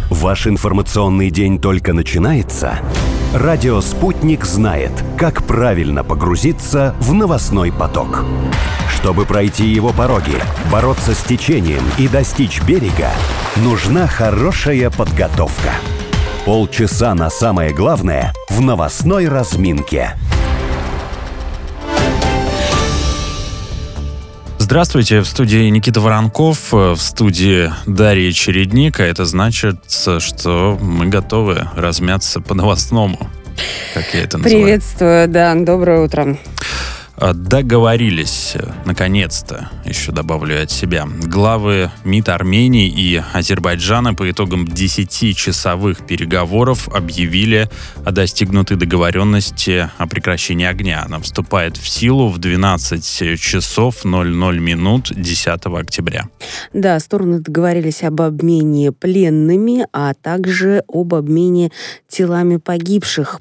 Ваш информационный день только начинается? Радио «Спутник» знает, как правильно погрузиться в новостной поток. Чтобы пройти его пороги, бороться с течением и достичь берега, нужна хорошая подготовка. Полчаса на самое главное в новостной разминке. Здравствуйте, в студии Никита Воронков, в студии Дарья Чередник, а это значит, что мы готовы размяться по-новостному, как я это называю. Приветствую, да, доброе утро. Договорились, наконец-то, еще добавлю от себя, главы МИД Армении и Азербайджана по итогам 10-часовых переговоров объявили о достигнутой договоренности о прекращении огня. Она вступает в силу в 12 часов 00 минут 10 октября. Да, стороны договорились об обмене пленными, а также об обмене телами погибших.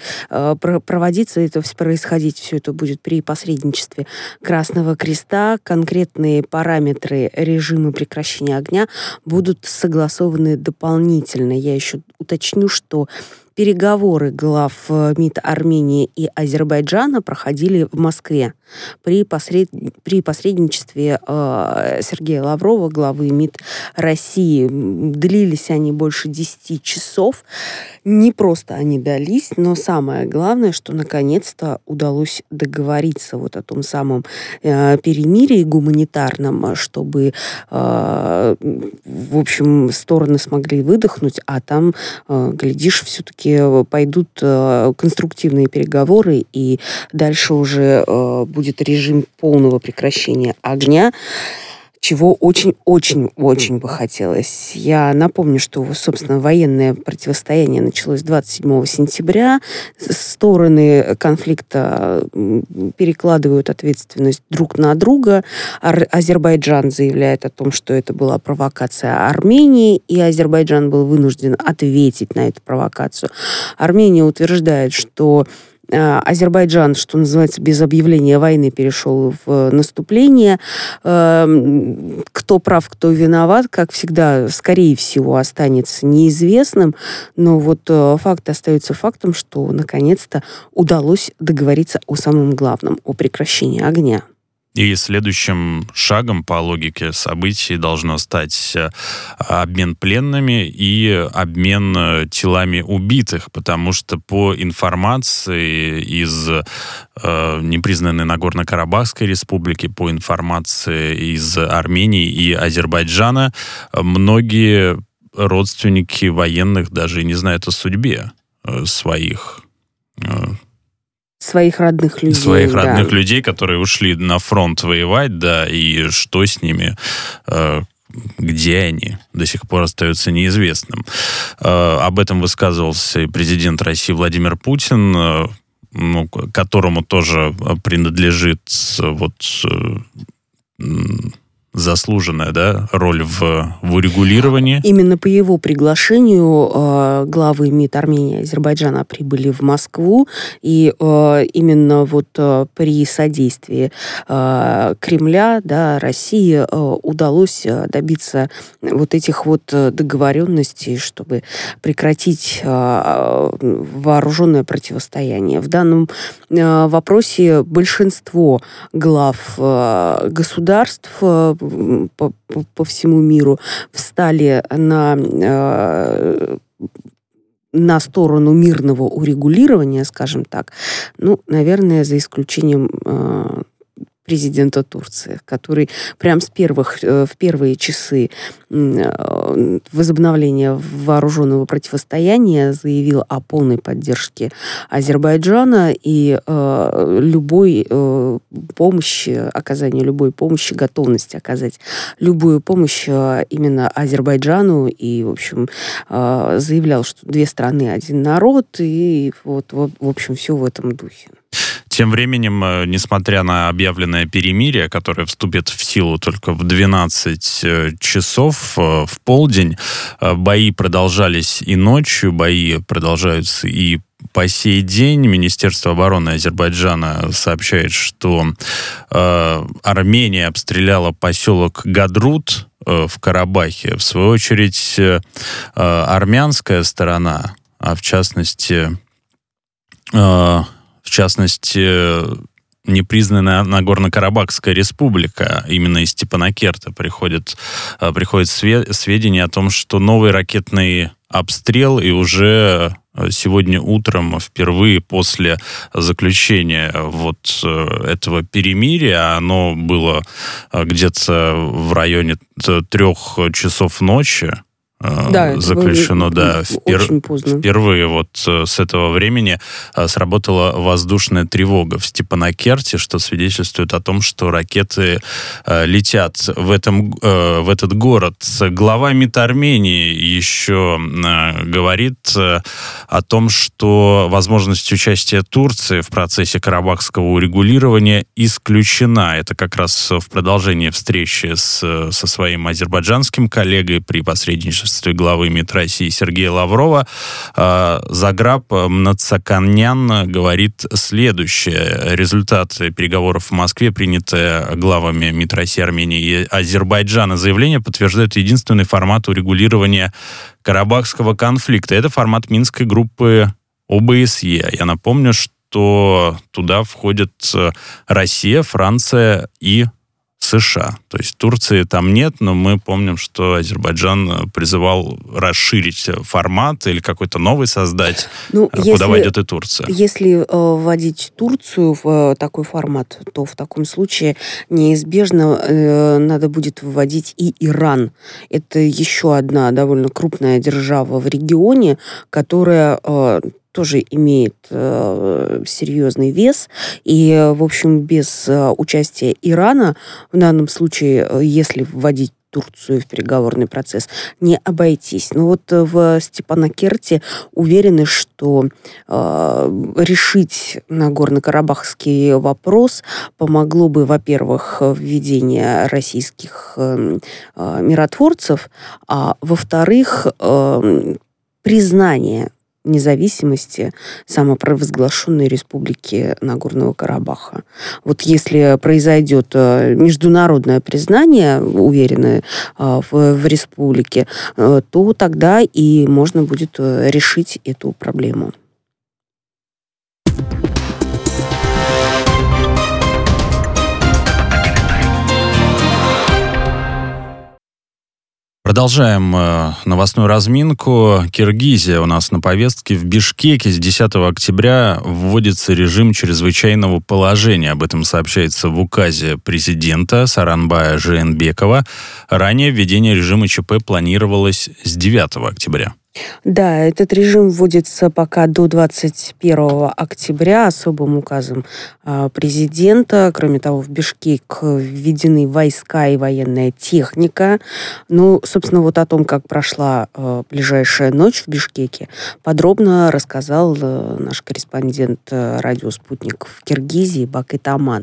Проводиться это, происходить все это будет при посредничестве Красного Креста. Конкретные параметры режима прекращения огня будут согласованы дополнительно. Я еще уточню, что переговоры глав МИД Армении и Азербайджана проходили в Москве при посредничестве Сергея Лаврова, главы МИД России. Длились они больше 10 часов. Не просто они дались, но самое главное, что наконец-то удалось договориться вот о том самом перемирии гуманитарном, чтобы, в общем, стороны смогли выдохнуть, а там, глядишь, все-таки пойдут конструктивные переговоры, и дальше уже будет режим полного прекращения огня, чего очень-очень-очень бы хотелось. Я напомню, что, собственно, военное противостояние началось 27 сентября. Стороны конфликта перекладывают ответственность друг на друга. Азербайджан заявляет о том, что это была провокация Армении, и Азербайджан был вынужден ответить на эту провокацию. Армения утверждает, что Азербайджан, что называется, без объявления войны перешел в наступление. Кто прав, кто виноват, как всегда, скорее всего, останется неизвестным. Но вот факт остается фактом, что наконец-то удалось договориться о самом главном, о прекращении огня. И следующим шагом по логике событий должно стать обмен пленными и обмен телами убитых, потому что по информации из непризнанной Нагорно-Карабахской республики, по информации из Армении и Азербайджана, многие родственники военных даже не знают о судьбе своих родных людей. Своих родных людей, которые ушли на фронт воевать, да, и что с ними, где они, до сих пор остается неизвестным. Об этом высказывался и президент России Владимир Путин, которому тоже принадлежит заслуженная, да, роль в урегулировании. Именно по его приглашению главы МИД Армении и Азербайджана прибыли в Москву, и именно вот при содействии Кремля, да, России удалось добиться вот этих вот договоренностей, чтобы прекратить вооруженное противостояние. В данном вопросе большинство глав государств по всему миру встали на сторону мирного урегулирования, скажем так. Наверное, за исключением президента Турции, который прям в первые часы возобновления вооруженного противостояния заявил о полной поддержке Азербайджана и оказанию любой помощи, готовности оказать любую помощь именно Азербайджану, и, в общем, заявлял, что две страны, один народ, и вот в общем, все в этом духе. Тем временем, несмотря на объявленное перемирие, которое вступит в силу только в 12 часов в полдень, бои продолжались и ночью, бои продолжаются и по сей день Министерство обороны Азербайджана сообщает, что Армения обстреляла поселок Гадрут в Карабахе. В свою очередь, армянская сторона, а в частности, непризнанная Нагорно-Карабахская республика, именно из Степанакерта приходит сведения о том, что новый ракетный обстрел, и уже сегодня утром, впервые после заключения вот этого перемирия, оно было где-то в районе 3 часов ночи, заключено, впервые вот с этого времени сработала воздушная тревога в Степанакерте, что свидетельствует о том, что ракеты летят в этот город. Глава МИД Армении еще говорит о том, что возможность участия Турции в процессе карабахского урегулирования исключена. Это как раз в продолжении встречи со своим азербайджанским коллегой при посредничестве главы МИД России Сергея Лаврова. Заграб Мнацаканян говорит следующее. Результаты переговоров в Москве, принятые главами МИД России, Армении и Азербайджана, заявление подтверждает единственный формат урегулирования карабахского конфликта. Это формат Минской группы ОБСЕ. Я напомню, что туда входят Россия, Франция и США. То есть Турции там нет, но мы помним, что Азербайджан призывал расширить формат или какой-то новый создать, куда войдет и Турция. Если вводить Турцию в такой формат, то в таком случае неизбежно надо будет вводить и Иран. Это еще одна довольно крупная держава в регионе, которая тоже имеет серьезный вес. И, в общем, без участия Ирана, в данном случае, если вводить Турцию в переговорный процесс, не обойтись. Но вот в Степанакерте уверены, что решить Нагорно-Карабахский вопрос помогло бы, во-первых, введение российских миротворцев, а во-вторых, признание независимости самопровозглашенной республики Нагорного Карабаха. Вот если произойдет международное признание, уверенное в республике, то тогда и можно будет решить эту проблему. Продолжаем новостную разминку. Киргизия у нас на повестке. В Бишкеке с 10 октября вводится режим чрезвычайного положения. Об этом сообщается в указе президента Сооронбая Жээнбекова. Ранее введение режима ЧП планировалось с 9 октября. Да, этот режим вводится пока до 21 октября особым указом президента. Кроме того, в Бишкек введены войска и военная техника. Ну, собственно, вот о том, как прошла ближайшая ночь в Бишкеке, подробно рассказал наш корреспондент радио «Спутник» в Киргизии Бакыт Аман.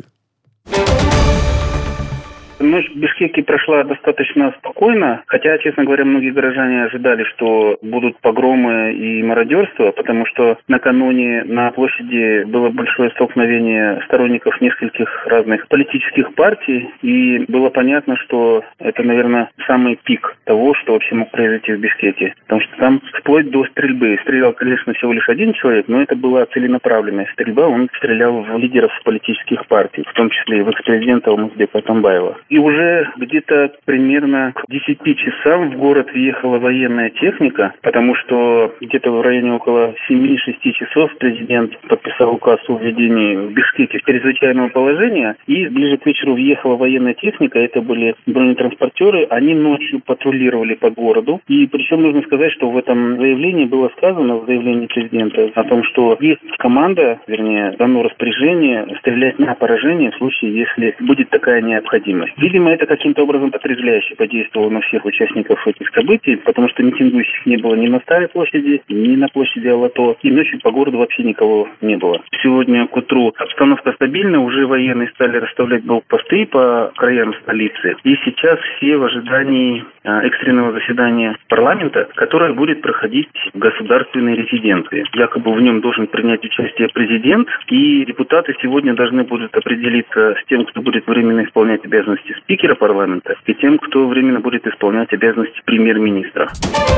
Ночь в Бишкеке прошла достаточно спокойно, хотя, честно говоря, многие горожане ожидали, что будут погромы и мародерство, потому что накануне на площади было большое столкновение сторонников нескольких разных политических партий, и было понятно, что это, наверное, самый пик того, что вообще мог произойти в Бишкеке, потому что там вплоть до стрельбы. Стрелял, конечно, всего лишь один человек, но это была целенаправленная стрельба, он стрелял в лидеров политических партий, в том числе и в экс-президента Алмазбека Атамбаева. И уже где-то примерно к 10 часам в город въехала военная техника, потому что где-то в районе около 7-6 часов президент подписал указ о введении в Бишкеке чрезвычайного положения, и ближе к вечеру въехала военная техника, это были бронетранспортеры, они ночью патрулировали по городу, и причем нужно сказать, что в этом заявлении было сказано, в заявлении президента, о том, что есть команда, вернее, дано распоряжение стрелять на поражение в случае, если будет такая необходимость. Видимо, это каким-то образом отрезвляюще подействовало на всех участников этих событий, потому что митингующих не было ни на Старой площади, ни на площади Алато, и ночью по городу вообще никого не было. Сегодня к утру обстановка стабильна, уже военные стали расставлять блокпосты по краям столицы, и сейчас все в ожидании экстренного заседания парламента, которое будет проходить в государственной резиденции. Якобы в нем должен принять участие президент, и депутаты сегодня должны будут определиться с тем, кто будет временно исполнять обязанности спикера парламента, и тем, кто временно будет исполнять обязанности премьер-министра.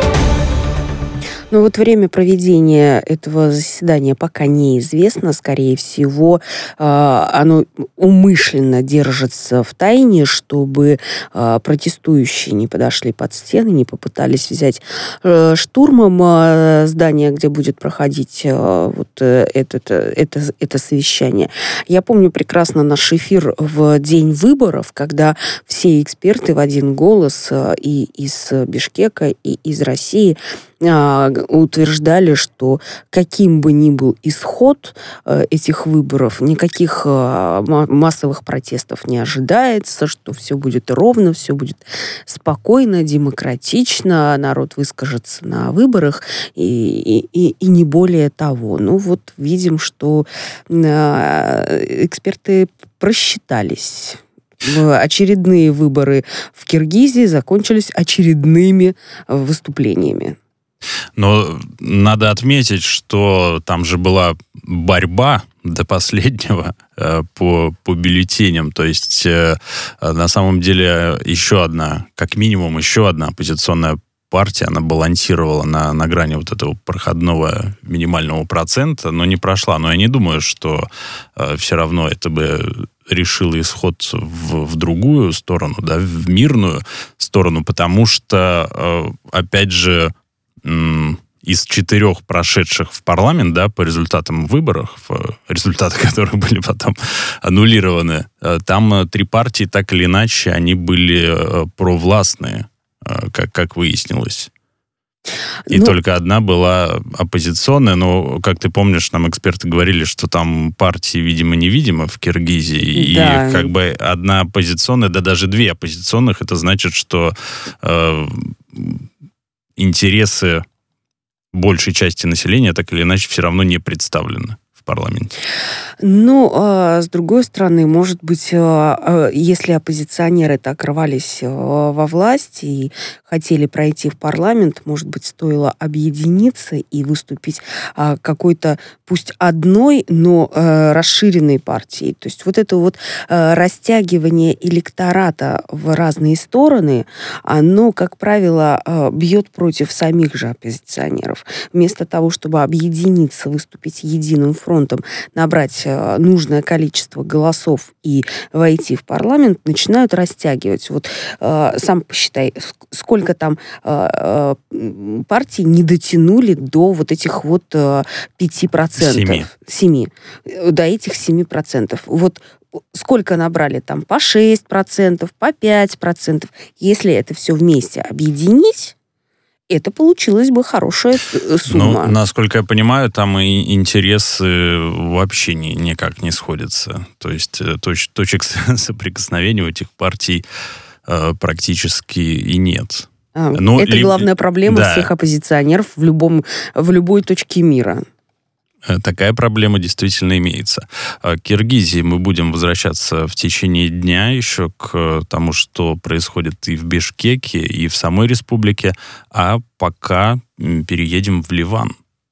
Но вот время проведения этого заседания пока неизвестно. Скорее всего, оно умышленно держится в тайне, чтобы протестующие не подошли под стены, не попытались взять штурмом здание, где будет проходить вот это совещание. Я помню прекрасно наш эфир в день выборов, когда все эксперты в один голос и из Бишкека, и из России утверждали, что каким бы ни был исход этих выборов, никаких массовых протестов не ожидается, что все будет ровно, все будет спокойно, демократично, народ выскажется на выборах и не более того. Ну вот видим, что эксперты просчитались. Очередные выборы в Киргизии закончились очередными выступлениями. Но надо отметить, что там же была борьба до последнего по бюллетеням. То есть, на самом деле, как минимум еще одна оппозиционная партия, она балансировала на грани вот этого проходного минимального процента, но не прошла. Но я не думаю, что все равно это бы решило исход в другую сторону, да, в мирную сторону, потому что, опять же, из 4 прошедших в парламент, да, по результатам выборов, результаты которых были потом аннулированы, там 3 партии, так или иначе, они были провластные, как выяснилось. И только одна была оппозиционная, но, как ты помнишь, нам эксперты говорили, что там партии, видимо-невидимо в Киргизии, да. И как бы одна оппозиционная, да даже 2 оппозиционных, это значит, что интересы большей части населения так или иначе все равно не представлены в парламенте. Ну, с другой стороны, может быть, если оппозиционеры так рвались во власть и хотели пройти в парламент, может быть, стоило объединиться и выступить какой-то, пусть одной, но расширенной партией. То есть вот это вот растягивание электората в разные стороны, оно, как правило, бьет против самих же оппозиционеров. Вместо того, чтобы объединиться, выступить единым фронтом, набрать нужное количество голосов и войти в парламент, начинают растягивать. Вот сам посчитай, сколько там партий не дотянули до вот этих вот 5%. 7. До этих 7%. Вот сколько набрали там? По 6%, по 5%. Если это все вместе объединить, это получилась бы хорошая сумма. Ну, насколько я понимаю, там и интересы вообще никак не сходятся. То есть точек соприкосновения у этих партий практически и нет. Это главная проблема всех оппозиционеров в любой точке мира. Такая проблема действительно имеется. К Киргизии мы будем возвращаться в течение дня еще к тому, что происходит и в Бишкеке, и в самой республике, а пока переедем в Ливан.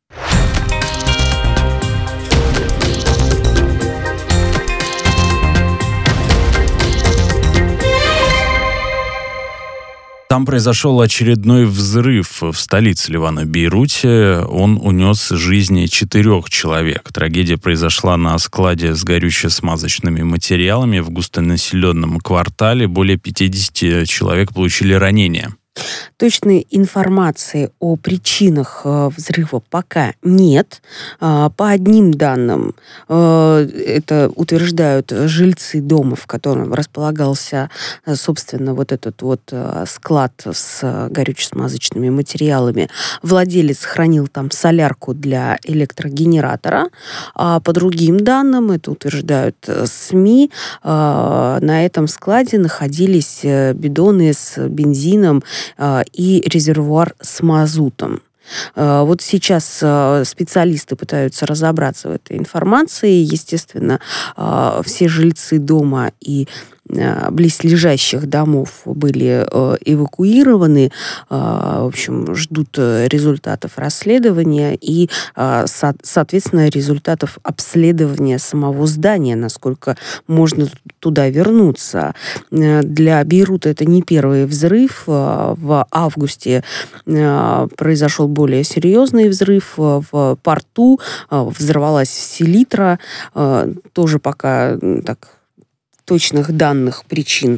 Там произошел очередной взрыв в столице Ливана, Бейруте. Он унес жизни 4 человек. Трагедия произошла на складе с горюче-смазочными материалами в густонаселенном квартале. Более 50 человек получили ранения. Точной информации о причинах взрыва пока нет. По одним данным, это утверждают жильцы дома, в котором располагался, собственно, вот этот вот склад с горюче-смазочными материалами. Владелец хранил там солярку для электрогенератора. А по другим данным, это утверждают СМИ, на этом складе находились бидоны с бензином и резервуар с мазутом. Вот сейчас специалисты пытаются разобраться в этой информации. Естественно, все жильцы дома и близлежащих домов были эвакуированы. В общем, ждут результатов расследования и, соответственно, результатов обследования самого здания, насколько можно туда вернуться. Для Бейрута это не первый взрыв. В августе произошел более серьезный взрыв в порту. Взорвалась селитра. Тоже пока так точных данных причин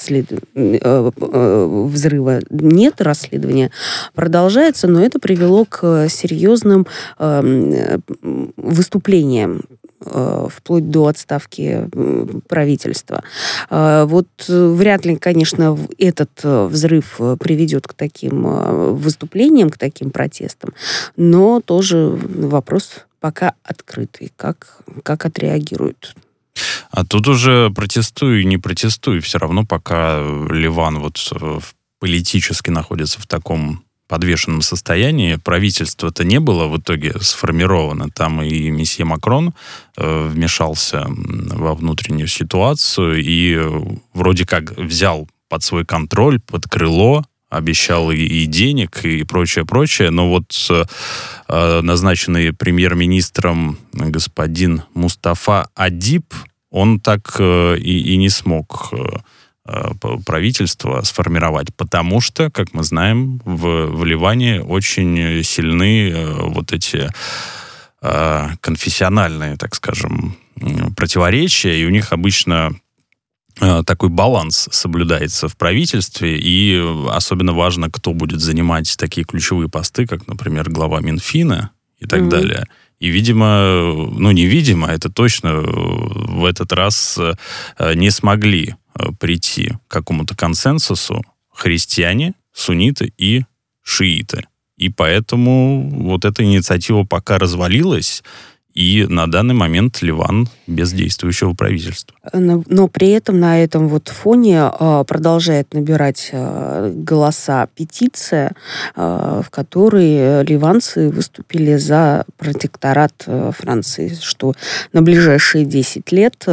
взрыва нет, расследование продолжается, но это привело к серьезным выступлениям, вплоть до отставки правительства. Вот вряд ли, конечно, этот взрыв приведет к таким выступлениям, к таким протестам, но тоже вопрос пока открытый, как отреагируют. А тут уже протестуй, не протестуй, все равно пока Ливан вот политически находится в таком подвешенном состоянии, правительство-то не было в итоге сформировано. Там и месье Макрон вмешался во внутреннюю ситуацию и вроде как взял под свой контроль, под крыло, обещал и денег, и прочее, но вот назначенный премьер-министром господин Мустафа Адиб, он так и не смог правительство сформировать, потому что, как мы знаем, в Ливане очень сильны вот эти конфессиональные, так скажем, противоречия, и у них обычно такой баланс соблюдается в правительстве, и особенно важно, кто будет занимать такие ключевые посты, как, например, глава Минфина и так далее. И, видимо, это точно в этот раз не смогли прийти к какому-то консенсусу христиане, сунниты и шииты. И поэтому вот эта инициатива пока развалилась, и на данный момент Ливан без действующего правительства. Но при этом на этом вот фоне продолжает набирать голоса петиция, в которой ливанцы выступили за протекторат Франции, что на ближайшие 10 лет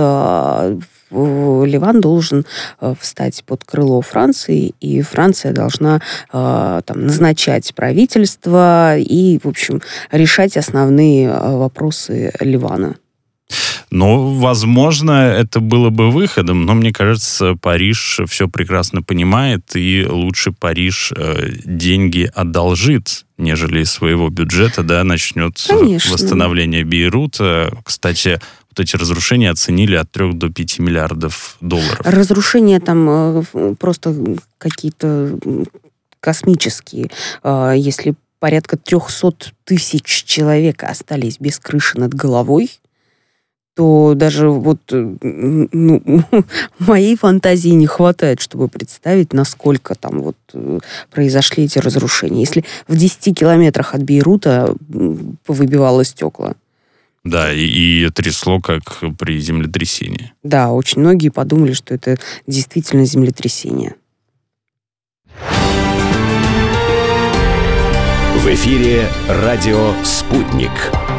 Ливан должен встать под крыло Франции, и Франция должна назначать правительство и, в общем, решать основные вопросы Ливана. Ну, возможно, это было бы выходом, но, мне кажется, Париж все прекрасно понимает, и лучше Париж деньги одолжит, нежели из своего бюджета, начнет восстановление Бейрута. Кстати, вот эти разрушения оценили от 3 до 5 миллиардов долларов. Разрушения там просто какие-то космические. Если порядка 300 тысяч человек остались без крыши над головой, то даже моей фантазии не хватает, чтобы представить, насколько там произошли эти разрушения. Если в 10 километрах от Бейрута повыбивало стекла. Да, и трясло, как при землетрясении. Да, очень многие подумали, что это действительно землетрясение. В эфире радио «Спутник».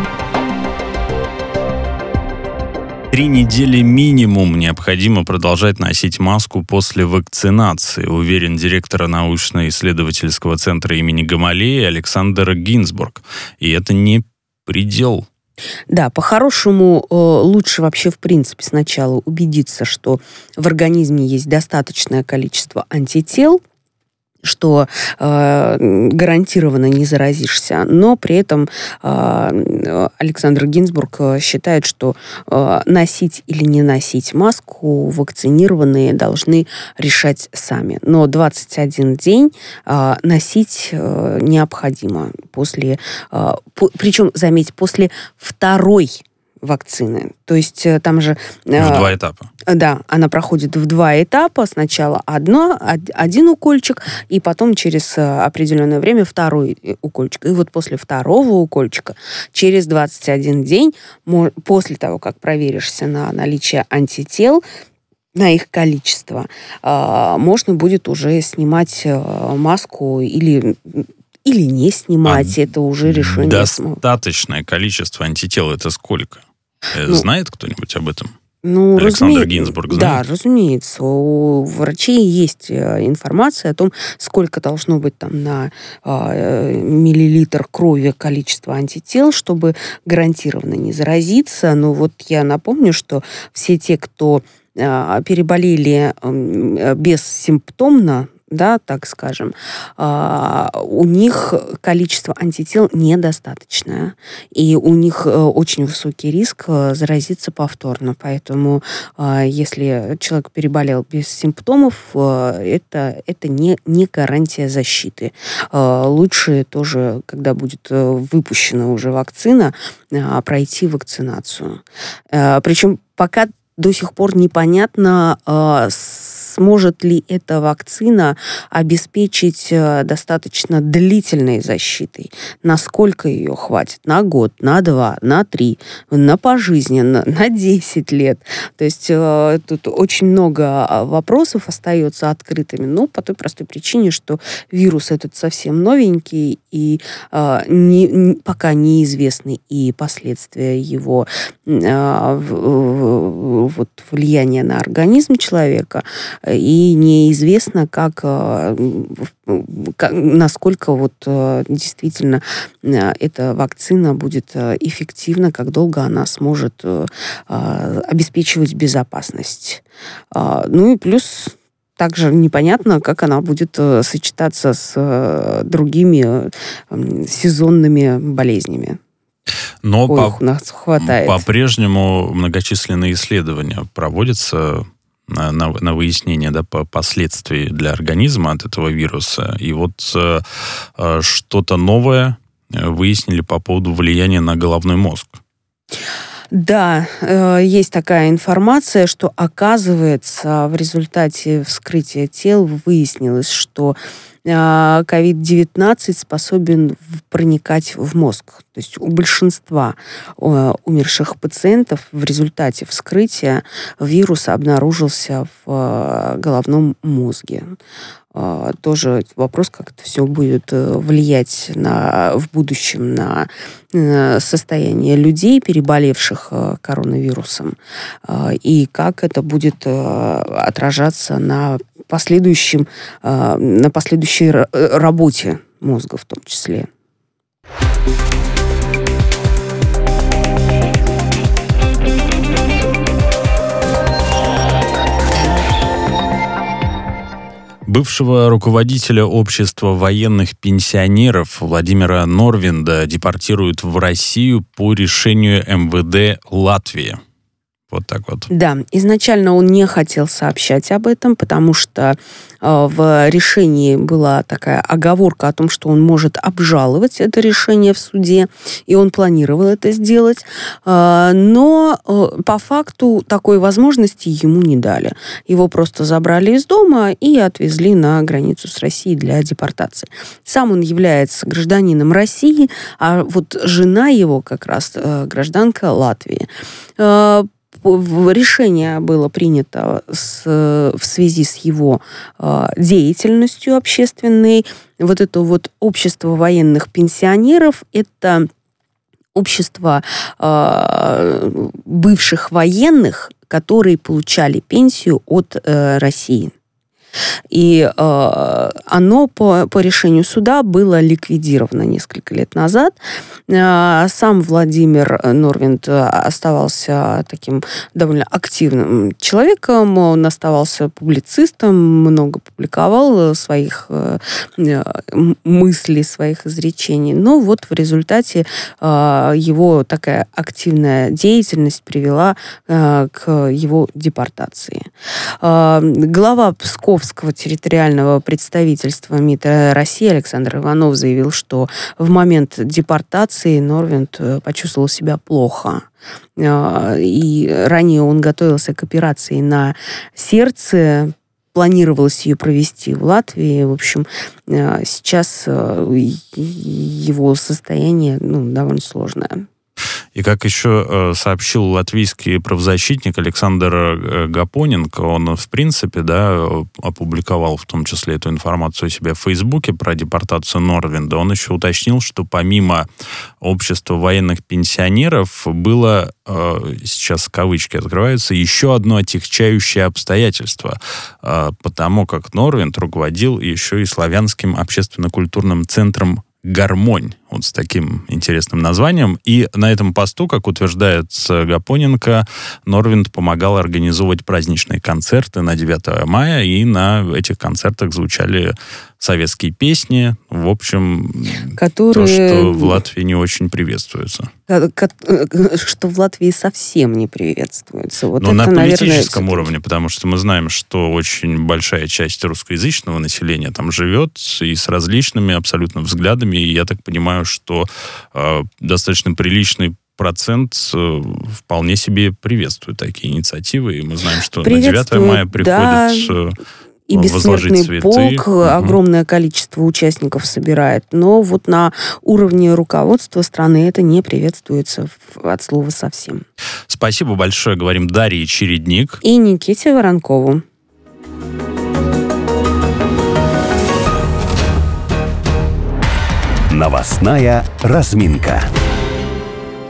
3 недели минимум необходимо продолжать носить маску после вакцинации, уверен директор научно-исследовательского центра имени Гамалеи Александр Гинзбург. И это не предел. Да, по-хорошему лучше вообще в принципе сначала убедиться, что в организме есть достаточное количество антител, что гарантированно не заразишься, но при этом Александр Гинзбург считает, что носить или не носить маску вакцинированные должны решать сами. Но 21 день носить необходимо причем, заметь, после второй вакцины. То есть там же... В 2 этапа. Да, она проходит в 2 этапа. Сначала один укольчик, и потом через определенное время второй укольчик. И вот после второго укольчика, через 21 день, после того, как проверишься на наличие антител, на их количество, можно будет уже снимать маску или не снимать. Это уже решение. Достаточное количество антител — это сколько? Знает кто-нибудь об этом? Ну, Александр Гинзбург, да, знаете? разумеется. У врачей есть информация о том, сколько должно быть там на миллилитр крови количество антител, чтобы гарантированно не заразиться. Но вот я напомню, что все те, кто переболели бессимптомно, да, так скажем, у них количество антител недостаточное, и у них очень высокий риск заразиться повторно. Поэтому, если человек переболел без симптомов, это не гарантия защиты. Лучше тоже, когда будет выпущена уже вакцина, пройти вакцинацию. Причем пока до сих пор непонятно, сможет ли эта вакцина обеспечить достаточно длительной защитой. Насколько ее хватит? На год, на 2, на 3, на пожизненно, на 10 лет. То есть тут очень много вопросов остается открытыми, но по той простой причине, что вирус этот совсем новенький, и пока неизвестны и последствия его влияния на организм человека, и неизвестно, насколько действительно эта вакцина будет эффективна, как долго она сможет обеспечивать безопасность. Ну и плюс также непонятно, как она будет сочетаться с другими сезонными болезнями. Но у нас хватает. По-прежнему многочисленные исследования проводятся на выяснение, да, последствий для организма от этого вируса. И вот что-то новое выяснили по поводу влияния на головной мозг. Да, есть такая информация, что, оказывается, в результате вскрытия тел выяснилось, что COVID-19 способен проникать в мозг. То есть у большинства умерших пациентов в результате вскрытия вирус обнаружился в головном мозге. Тоже вопрос, как это все будет влиять в будущем на состояние людей, переболевших коронавирусом, и как это будет отражаться на последующей работе мозга в том числе. Бывшего руководителя общества военных пенсионеров Владимира Норвинда депортируют в Россию по решению МВД Латвии. Вот так вот. Да, изначально он не хотел сообщать об этом, потому что в решении была такая оговорка о том, что он может обжаловать это решение в суде, и он планировал это сделать. Но по факту такой возможности ему не дали. Его просто забрали из дома и отвезли на границу с Россией для депортации. Сам он является гражданином России, а вот жена его как раз гражданка Латвии. Решение было принято в связи с его деятельностью общественной. Вот это вот общество военных пенсионеров – это общество бывших военных, которые получали пенсию от России. И оно по решению суда было ликвидировано несколько лет назад. Сам Владимир Норвинд оставался таким довольно активным человеком, он оставался публицистом, много публиковал своих мыслей, своих изречений. Но вот в результате его такая активная деятельность привела к его депортации. Глава Псковского территориального представительства МИД России Александр Иванов заявил, что в момент депортации Норвинд почувствовал себя плохо. И ранее он готовился к операции на сердце, планировалось ее провести в Латвии. В общем, сейчас его состояние довольно сложное. И И как еще сообщил латвийский правозащитник Александр Гапоненко, он, в принципе, опубликовал в том числе эту информацию у себя в Фейсбуке про депортацию Норвинда. Он еще уточнил, что помимо общества военных пенсионеров было, сейчас кавычки открываются, еще одно отягчающее обстоятельство, потому как Норвинд руководил еще и славянским общественно-культурным центром «Гармонь», вот с таким интересным названием. И на этом посту, как утверждает Гапоненко, Норвинд помогал организовывать праздничные концерты на 9 мая, и на этих концертах звучали советские песни, в общем, то, что в Латвии не очень приветствуется. Что в Латвии совсем не приветствуется. Вот но это, на политическом уровне, потому что мы знаем, что очень большая часть русскоязычного населения там живет и с различными абсолютно взглядами, и я так понимаю, что достаточно приличный процент вполне себе приветствует такие инициативы, и мы знаем, что на 9 мая приходят... И бессмертный полк огромное количество участников собирает. Но вот на уровне руководства страны это не приветствуется от слова совсем. Спасибо большое, говорим Дарье Чередник. И Никите Воронкову. Новостная разминка.